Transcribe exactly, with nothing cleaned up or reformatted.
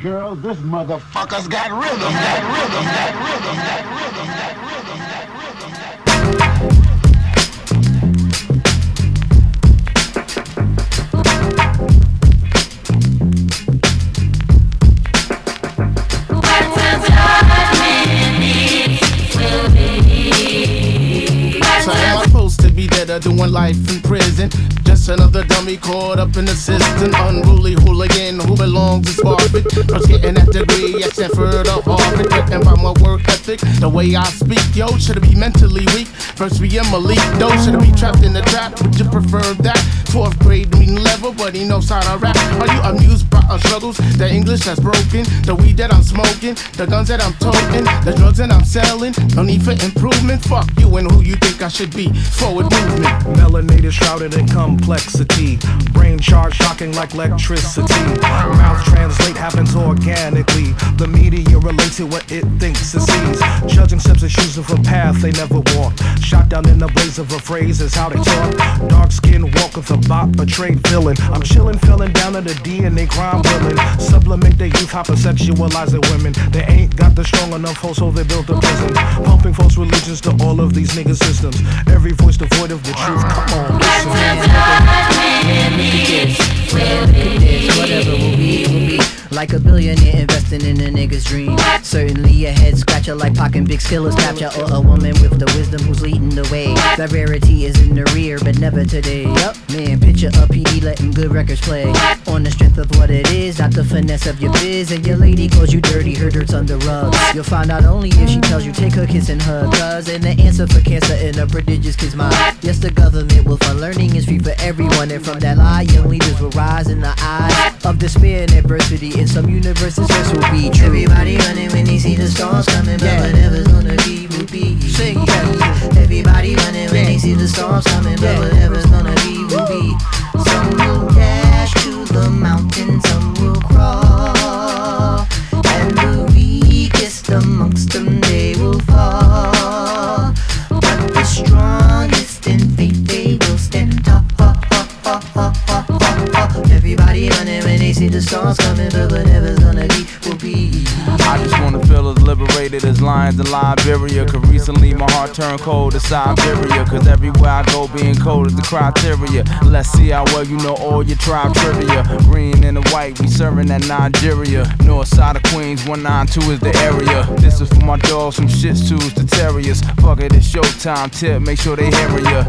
girl, this motherfucker's got rhythm, got rhythm, got rhythm, got rhythm, got rhythm, got rhythm, got rhythm. So am I supposed to be dead or doing life in prison? Just another dummy caught up in the system. Unruly hooligan who belongs to Sparford. First getting that degree at Stanford or Harvard. Written by my work ethic, the way I speak. Yo, should I be mentally weak? First we am elite, though. Should I be trapped in the trap? Would you prefer that? Fourth grade reading level, but he knows how to rap. Are you amused by our struggles? The English that's broken, the weed that I'm smoking, the guns that I'm toting, the drugs that I'm selling. No need for improvement. Fuck you and who you think I should be. Forward movement. Melanated, shrouded in complexity. Brain charge shocking like electricity. Mouth translate happens organically. The media relates to what it thinks it sees. Judging steps and choosing for path they never walked. Shot down in the blaze of a phrase is how they talk. Dark skin walk with a bop, betrayed villain. I'm chillin', feeling down to the D and they crime willing. Supplement their youth, hypersexualizing women. They ain't got the strong enough hold, so they built a prison. Pumping false religions to all of these nigga systems. Every voice devoid of the truth. Come on, listen. Man, look at this. Man, look at this. Whatever will be, will be. Like a billionaire investing in a nigga's dream. Certainly a head scratcher like Pac and Big Skillers capture. Or a woman with the wisdom who's leading the way. That rarity is in the rear, but never today. Yup, man, picture a P D letting good records play. On the strength of what it is, not the finesse of your biz. And your lady calls you dirty, her dirt's under rugs. You'll find out only if she tells you take her kiss and hug. Cause and the answer for cancer in a prodigious kid's mind. Yes, the government will fund learning is free for everyone. And from that lie, young leaders will rise in the eyes of despair and adversity. In some universes, this will be true. Everybody running when they see the storms coming, but yeah. Whatever's gonna be, will be. Sing, yeah. Everybody running when yeah. they see the storms coming, but yeah. Whatever's gonna be, will be. Some will dash to the mountain, some will crawl, and the weakest amongst them they will fall. But the strongest in faith they will stand tall. Everybody running when they see the storms coming, but whatever's gonna be, will be. I just wanna feel as liberated as lions in Liberia. Cause recently my heart turned cold to Siberia. Cause everywhere I go being cold is the criteria. Let's see how well you know all your tribe trivia. Green and the white, we serving at Nigeria. North side of Queens, one nine two is the area. This is for my dogs from Shih Tzus to Terriers. Fuck it, it's showtime, tip, make sure they hear ya.